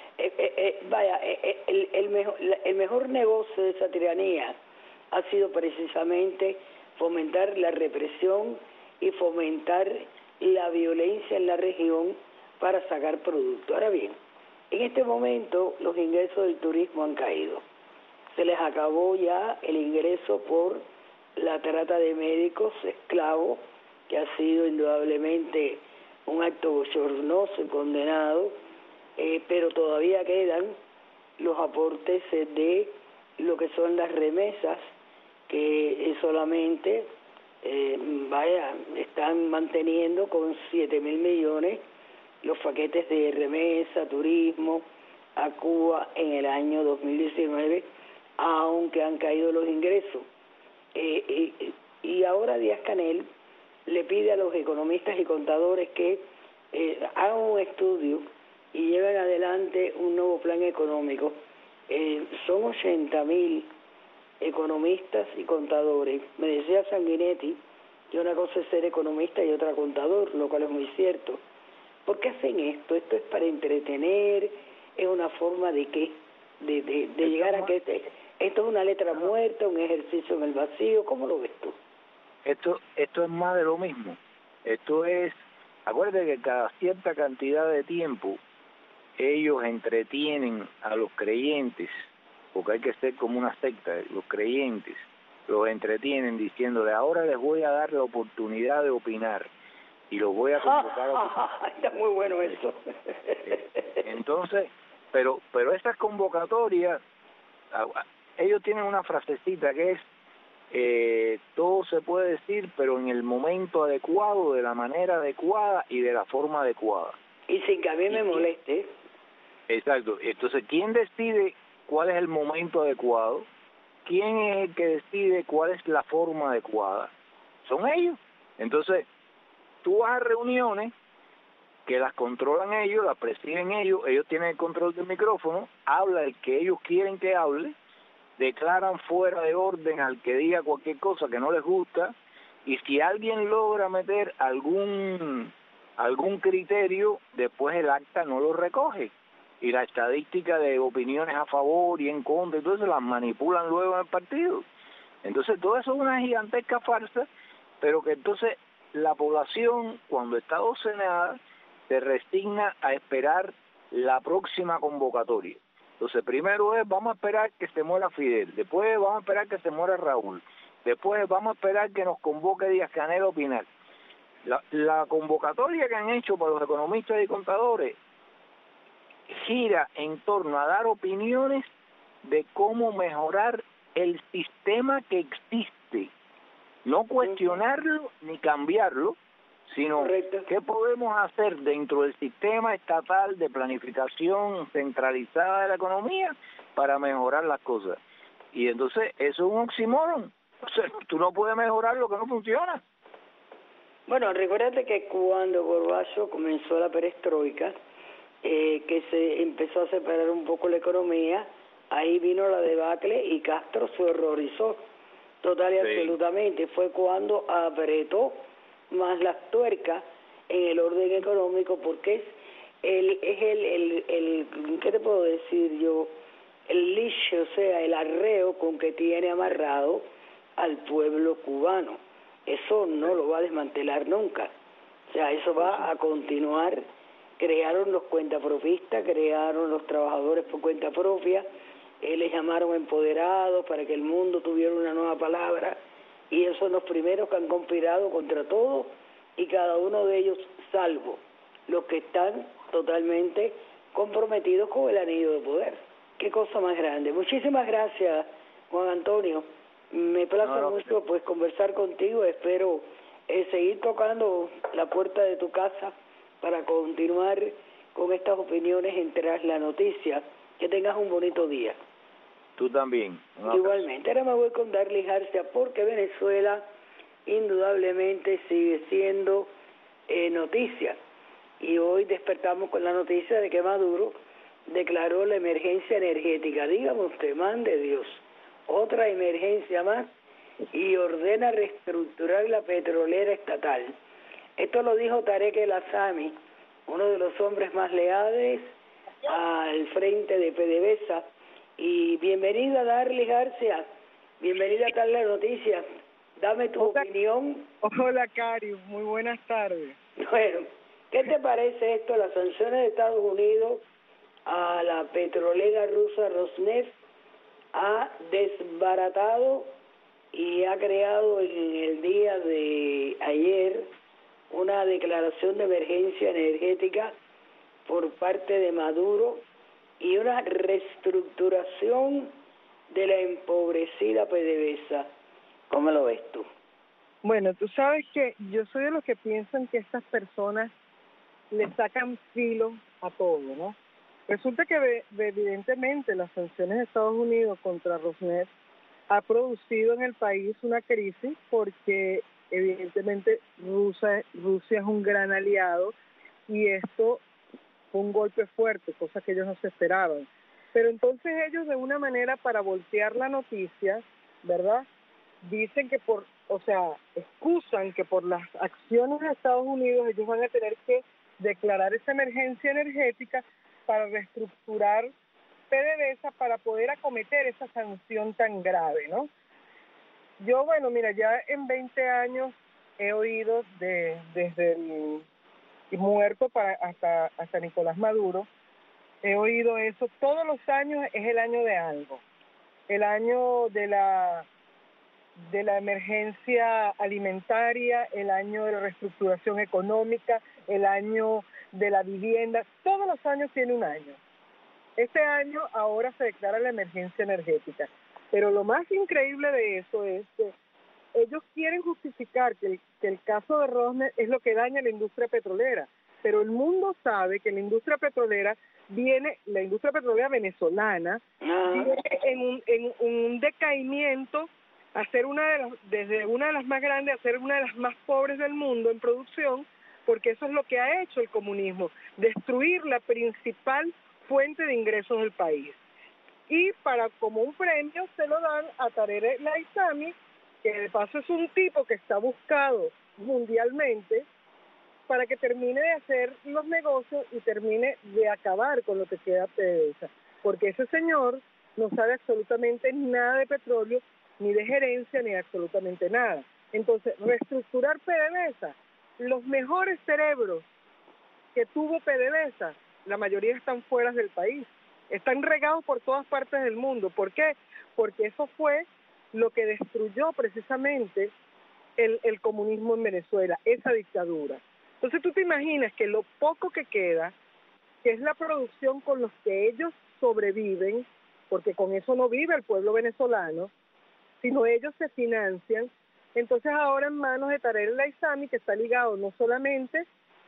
el mejor negocio de esa tiranía ha sido precisamente fomentar la represión y fomentar la violencia en la región para sacar producto. Ahora bien, en este momento los ingresos del turismo han caído. Se les acabó ya el ingreso por la trata de médicos esclavos, que ha sido indudablemente un acto bochornoso y condenado, pero todavía quedan los aportes de lo que son las remesas, que solamente están manteniendo con 7.000 millones los paquetes de remesa, turismo a Cuba en el año 2019, aunque han caído los ingresos. Y ahora Díaz-Canel le pide a los economistas y contadores que hagan un estudio y lleven adelante un nuevo plan económico. Son 80.000 economistas y contadores. Me decía Sanguinetti que una cosa es ser economista y otra contador, lo cual es muy cierto. ¿Por qué hacen esto? ¿Esto es para entretener? ¿Es una forma de qué? De llegar a que esto es una letra muerta, un ejercicio en el vacío. ¿Cómo lo ves tú? Esto es más de lo mismo. Esto es, acuérdate que cada cierta cantidad de tiempo ellos entretienen a los creyentes, porque hay que ser como una secta, los creyentes los entretienen diciéndole, ahora les voy a dar la oportunidad de opinar y los voy a convocar a... Está muy bueno eso. Entonces, pero esas convocatorias, ellos tienen una frasecita que es, todo se puede decir, pero en el momento adecuado, de la manera adecuada y de la forma adecuada. Y sin que a mí me moleste. Exacto. Entonces, ¿quién decide cuál es el momento adecuado? ¿Quién es el que decide cuál es la forma adecuada? Son ellos. Entonces, tú vas a reuniones que las controlan ellos, las presiden ellos tienen el control del micrófono, habla el que ellos quieren que hable, declaran fuera de orden al que diga cualquier cosa que no les gusta, y si alguien logra meter algún criterio, después el acta no lo recoge, y la estadística de opiniones a favor y en contra, entonces las manipulan luego en el partido. Entonces todo eso es una gigantesca farsa, pero que entonces la población, cuando está docenada, se resigna a esperar la próxima convocatoria. Entonces primero vamos a esperar que se muera Fidel, después vamos a esperar que se muera Raúl, después vamos a esperar que nos convoque Díaz-Canel a opinar. La convocatoria que han hecho para los economistas y contadores gira en torno a dar opiniones de cómo mejorar el sistema que existe, no cuestionarlo ni cambiarlo, sino Correcto. qué podemos hacer dentro del sistema estatal de planificación centralizada de la economía para mejorar las cosas. Y entonces eso es un oxímoron. O sea, tú no puedes mejorar lo que no funciona. Bueno, recuérdate que cuando Gorbachev comenzó la perestroika, que se empezó a separar un poco la economía, ahí vino la debacle y Castro se horrorizó total y absolutamente. Fue cuando apretó más las tuercas en el orden económico, porque es el ¿qué te puedo decir yo? El leash, o sea, el arreo con que tiene amarrado al pueblo cubano. Eso no lo va a desmantelar nunca. O sea, eso va a continuar. Crearon los cuentapropistas, crearon los trabajadores por cuenta propia, les llamaron empoderados para que el mundo tuviera una nueva palabra, y esos son los primeros que han conspirado contra todo y cada uno de ellos, salvo los que están totalmente comprometidos con el anillo de poder. Qué cosa más grande. Muchísimas gracias, Juan Antonio. Me place mucho pues conversar contigo. Espero seguir tocando la puerta de tu casa para continuar con estas opiniones en Tras la Noticia. Que tengas un bonito día. Tú también. Igualmente. Ahora me voy con Darly García, porque Venezuela indudablemente sigue siendo noticia. Y hoy despertamos con la noticia de que Maduro declaró la emergencia energética. Dígame usted, man de Dios, otra emergencia más, y ordena reestructurar la petrolera estatal. Esto lo dijo Tarek El Asami, uno de los hombres más leales al frente de PDVSA. Y bienvenida, Darly García, bienvenida a Tal la Noticia. Dame tu opinión. Hola, Cari, muy buenas tardes. Bueno, ¿qué te parece esto? Las sanciones de Estados Unidos a la petrolera rusa Rosneft ha desbaratado y ha creado en el día de ayer una declaración de emergencia energética por parte de Maduro y una reestructuración de la empobrecida PDVSA. ¿Cómo lo ves tú? Bueno, tú sabes que yo soy de los que piensan que estas personas le sacan filo a todo, ¿no? Resulta que evidentemente las sanciones de Estados Unidos contra Rosneft ha producido en el país una crisis, porque evidentemente Rusia es un gran aliado, y esto fue un golpe fuerte, cosa que ellos no se esperaban. Pero entonces ellos, de una manera para voltear la noticia, ¿verdad?, dicen que excusan que por las acciones de Estados Unidos ellos van a tener que declarar esa emergencia energética para reestructurar PDVSA para poder acometer esa sanción tan grave, ¿no? Yo, bueno, mira, ya en 20 años he oído desde el muerto hasta Nicolás Maduro, he oído eso. Todos los años es el año de algo. El año de la emergencia alimentaria, el año de la reestructuración económica, el año de la vivienda. Todos los años tiene un año. Este año ahora se declara la emergencia energética. Pero lo más increíble de eso es que ellos quieren justificar que el caso de Rosneft es lo que daña a la industria petrolera. Pero el mundo sabe que la industria petrolera venezolana, viene en un decaimiento a ser desde una de las más grandes a ser una de las más pobres del mundo en producción, porque eso es lo que ha hecho el comunismo, destruir la principal fuente de ingresos del país. Y como un premio se lo dan a Tarek El Aissami, que de paso es un tipo que está buscado mundialmente para que termine de hacer los negocios y termine de acabar con lo que queda PDVSA, porque ese señor no sabe absolutamente nada de petróleo, ni de gerencia, ni absolutamente nada. Entonces, reestructurar PDVSA, los mejores cerebros que tuvo PDVSA, la mayoría están fuera del país, están regados por todas partes del mundo. ¿Por qué? Porque eso fue lo que destruyó precisamente el comunismo en Venezuela, esa dictadura. Entonces tú te imaginas que lo poco que queda, que es la producción con los que ellos sobreviven, porque con eso no vive el pueblo venezolano, sino ellos se financian, entonces ahora en manos de Tarek El Aissami, que está ligado no solamente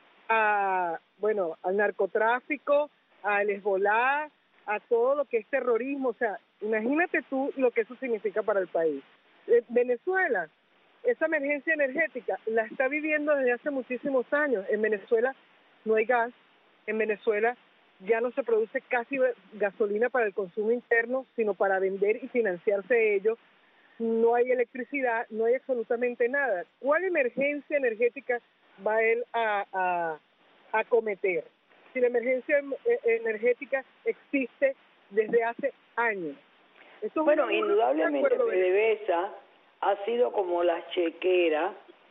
al narcotráfico, al Hezbolá, a todo lo que es terrorismo, o sea, imagínate tú lo que eso significa para el país. Venezuela, esa emergencia energética la está viviendo desde hace muchísimos años. En Venezuela no hay gas, en Venezuela ya no se produce casi gasolina para el consumo interno, sino para vender y financiarse ellos. No hay electricidad, no hay absolutamente nada. ¿Cuál emergencia energética va él a cometer? Si la emergencia energética existe desde hace años. Bueno, indudablemente PDVSA ha sido como la chequera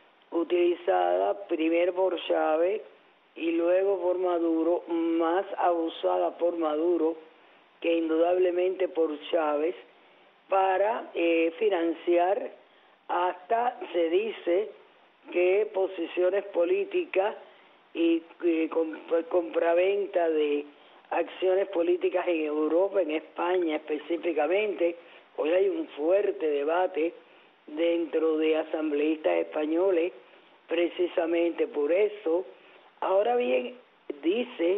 utilizada primero por Chávez y luego por Maduro, más abusada por Maduro que indudablemente por Chávez, para financiar hasta, se dice, que posiciones políticas y compraventa de acciones políticas en Europa, en España específicamente. Hoy hay un fuerte debate dentro de asambleístas españoles precisamente por eso. Ahora bien, dice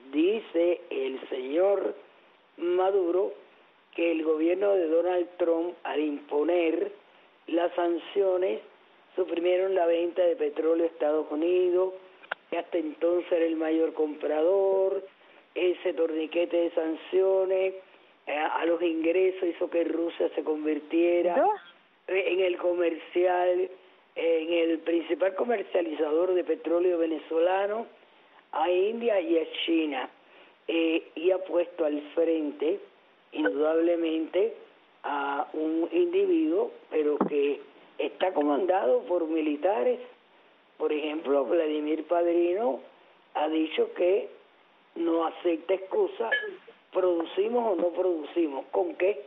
el señor Maduro que el gobierno de Donald Trump, al imponer las sanciones, suprimieron la venta de petróleo a Estados Unidos, que hasta entonces era el mayor comprador. Ese torniquete de sanciones a los ingresos hizo que Rusia se convirtiera en el principal comercializador de petróleo venezolano a India y a China, y ha puesto al frente indudablemente a un individuo, pero que está comandado por militares. Por ejemplo, Vladimir Padrino ha dicho que no acepta excusa, producimos o no producimos, ¿con qué?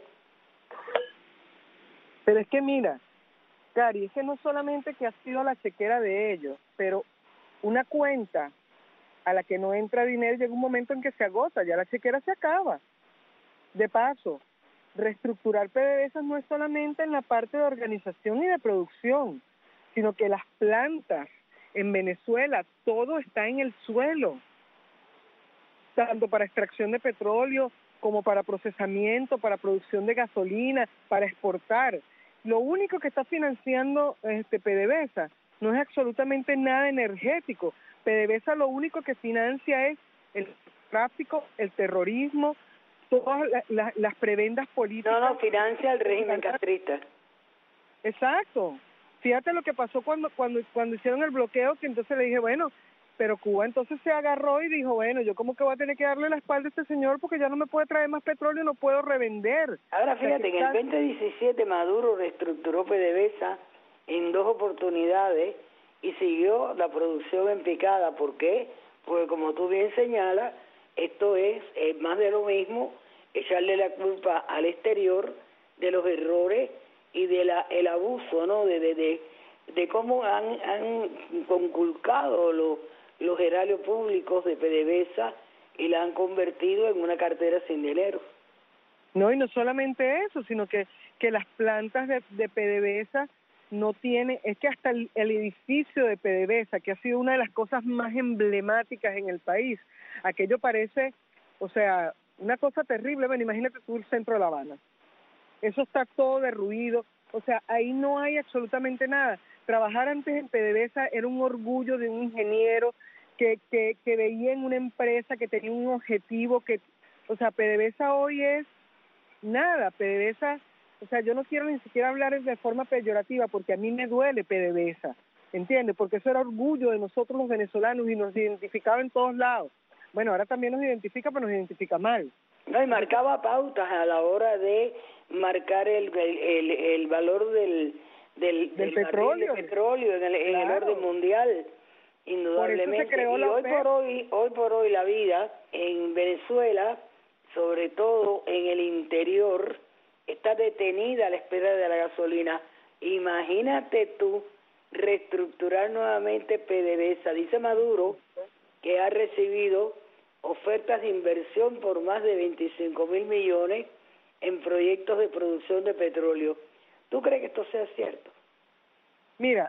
Pero es que mira, Cari, es que no solamente que ha sido la chequera de ellos, pero una cuenta a la que no entra dinero llega un momento en que se agota, ya la chequera se acaba. De paso, reestructurar PDVSA no es solamente en la parte de organización y de producción, sino que las plantas en Venezuela, todo está en el suelo, tanto para extracción de petróleo como para procesamiento, para producción de gasolina, para exportar. Lo único que está financiando PDVSA no es absolutamente nada energético. PDVSA lo único que financia es el tráfico, el terrorismo, todas las prebendas políticas. No, financia el régimen castrista. Exacto. Fíjate lo que pasó cuando hicieron el bloqueo, que entonces le dije, bueno, pero Cuba entonces se agarró y dijo, bueno, yo como que voy a tener que darle la espalda a este señor porque ya no me puede traer más petróleo y no puedo revender. Ahora fíjate, en el 2017 Maduro reestructuró PDVSA en 2 oportunidades y siguió la producción en picada. ¿Por qué? Porque como tú bien señalas, esto es más de lo mismo, echarle la culpa al exterior de los errores y de el abuso, ¿no? De cómo han conculcado los erarios públicos de PDVSA y la han convertido en una cartera sin dinero. No, y no solamente eso, sino que las plantas de PDVSA no tiene, es que hasta el edificio de PDVSA, que ha sido una de las cosas más emblemáticas en el país, aquello parece, o sea, una cosa terrible. Bueno, imagínate tú el centro de La Habana, eso está todo derruido, o sea, ahí no hay absolutamente nada. trabajar antes en PDVSA era un orgullo de un ingeniero que veía en una empresa que tenía un objetivo o sea, PDVSA hoy es nada, PDVSA, o sea, yo no quiero ni siquiera hablar de forma peyorativa porque a mí me duele PDVSA, ¿entiendes? Porque eso era orgullo de nosotros los venezolanos y nos identificaba en todos lados. Bueno, ahora también nos identifica, pero nos identifica mal. No, y marcaba pautas a la hora de marcar el valor del petróleo, de petróleo en el orden mundial, indudablemente. Por eso se creó la hoy por hoy la vida en Venezuela, sobre todo en el interior, está detenida a la espera de la gasolina. Imagínate tú reestructurar nuevamente PDVSA. Dice Maduro que ha recibido ofertas de inversión por más de 25.000 millones en proyectos de producción de petróleo. ¿Tú crees que esto sea cierto? Mira,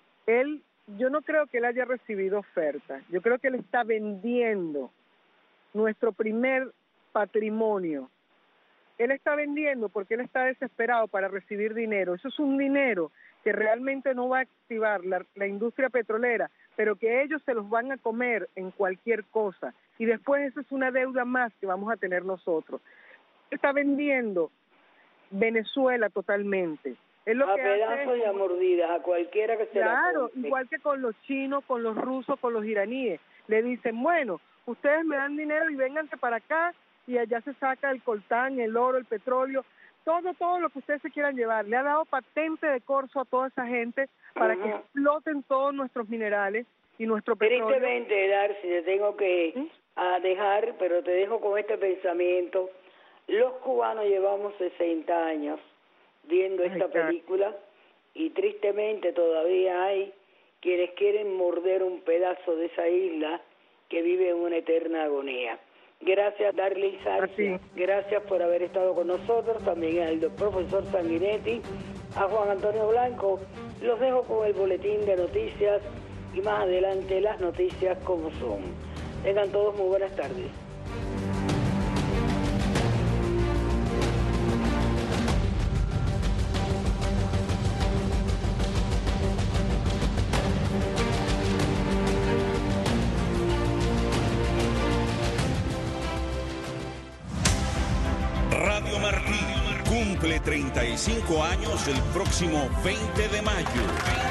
yo no creo que él haya recibido ofertas. Yo creo que él está vendiendo nuestro primer patrimonio. Él está vendiendo porque él está desesperado para recibir dinero. Eso es un dinero que realmente no va a activar la industria petrolera, pero que ellos se los van a comer en cualquier cosa. Y después eso es una deuda más que vamos a tener nosotros. Está vendiendo Venezuela totalmente. Es lo a que pedazos y a mordidas, a cualquiera que se la compre. Claro, igual que con los chinos, con los rusos, con los iraníes. Le dicen, bueno, ustedes me dan dinero y vénganse para acá, y allá se saca el coltán, el oro, el petróleo, todo lo que ustedes se quieran llevar. Le ha dado patente de corso a toda esa gente para que exploten todos nuestros minerales y nuestro petróleo. Tristemente, Darcy, te tengo que dejar, pero te dejo con este pensamiento. Los cubanos llevamos 60 años viendo esta película y tristemente todavía hay quienes quieren morder un pedazo de esa isla que vive en una eterna agonía. Gracias, Darly Sarcia. Gracias por haber estado con nosotros. También al profesor Sanguinetti, a Juan Antonio Blanco. Los dejo con el boletín de noticias y más adelante las noticias como son. Tengan todos muy buenas tardes. Radio Martí cumple 35 años el próximo 20 de mayo.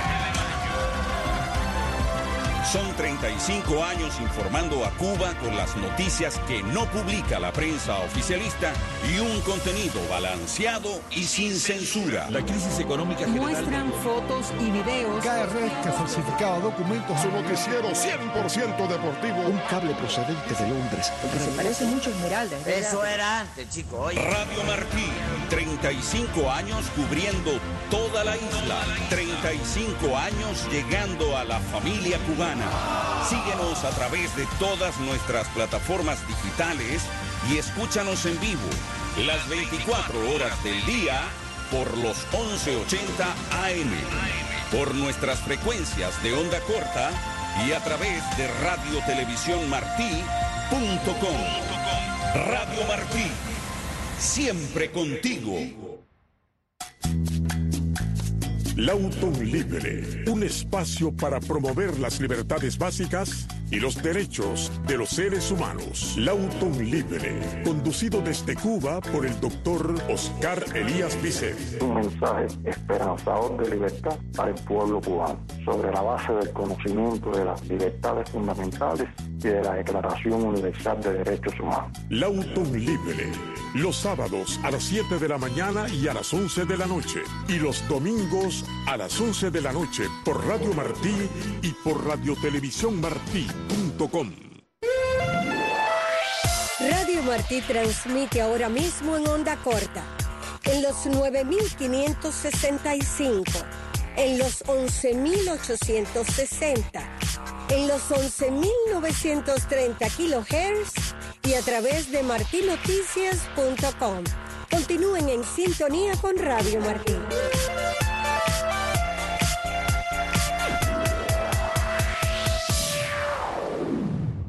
Son 35 años informando a Cuba con las noticias que no publica la prensa oficialista y un contenido balanceado y sin censura. La crisis económica general. Muestran fotos y videos. KRS que falsificaba documentos. Su noticiero 100% deportivo. Un cable procedente de Londres. Porque se parece mucho a Esmeralda. Eso era antes, chicos. Radio Martí, 35 años cubriendo toda la isla. 35 años llegando a la familia cubana. Síguenos a través de todas nuestras plataformas digitales y escúchanos en vivo las 24 horas del día por los 1180 AM, por nuestras frecuencias de onda corta y a través de radiotelevisiónmartí.com. Radio Martí, siempre contigo. Lauton Libre, un espacio para promover las libertades básicas y los derechos de los seres humanos. Lauton Libre, conducido desde Cuba por el doctor Oscar Elías Bicet. Un mensaje esperanzador de libertad para el pueblo cubano, sobre la base del conocimiento de las libertades fundamentales y de la Declaración Universal de Derechos Humanos. Lauton Libre, los sábados a las 7 de la mañana y a las 11 de la noche, y los domingos a las 11 de la noche por Radio Martí y por radiotelevisiónmartí.com. Radio Martí transmite ahora mismo en onda corta, en los 9.565, en los 11.860, en los 11.930 kilohertz y a través de martinoticias.com. Continúen en sintonía con Radio Martí.